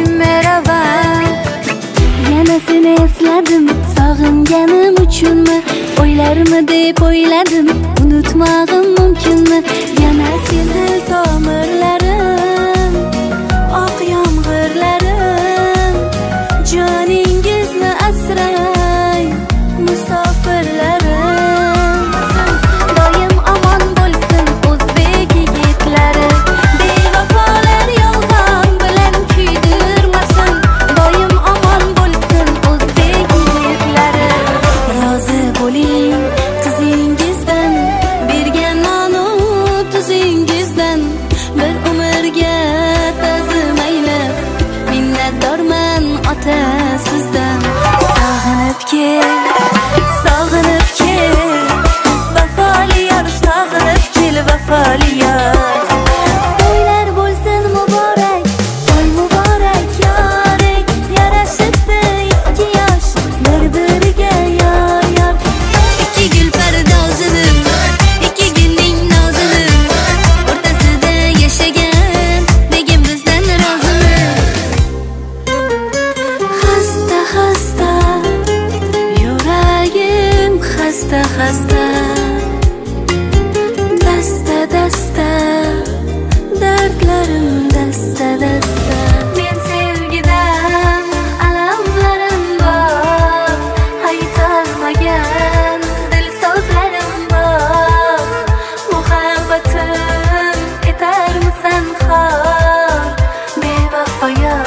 merhaba. Yana seni esladim, sog'inganim uchunmi? O'ylarmi deb o'yladim, unutmag'im mumkinmi? Yana sen dil tomirlarim, oq yomg'irlarim, joningizni asrang musofirlarim. Doim omon bo'lsin o'zbek yigitlari, bevafolar yolg'on bilan kuydirmasin. Doim omon bo'lsin o'zbek yigitlari. Rozi bo'ling qizingizdan, bergan nonu tuzingizdan, bir umrga ta'zimaylab minnatdorman ota sizdan. Sog'inib kel, sog'inib kel, vafoli yor, sog'inib kel, vafoli yor. To'ylar bo'lsin muborak, to'y muborak, yoring yarashibdi ikki yosh, bir-biriga yor yor. Ikki gul pardozinim, ikki gulning nozinim, o'rtasida yashagan begim bizdan rozimi? Xasta xasta yuragim, xasta xasta, dasta dasta dardlarim, dasta dasta. Men sevgidan alamlarim bor, aytolmagan dil so'zlarim bor. Muhabbatim etarmisan xor, bevafo yor.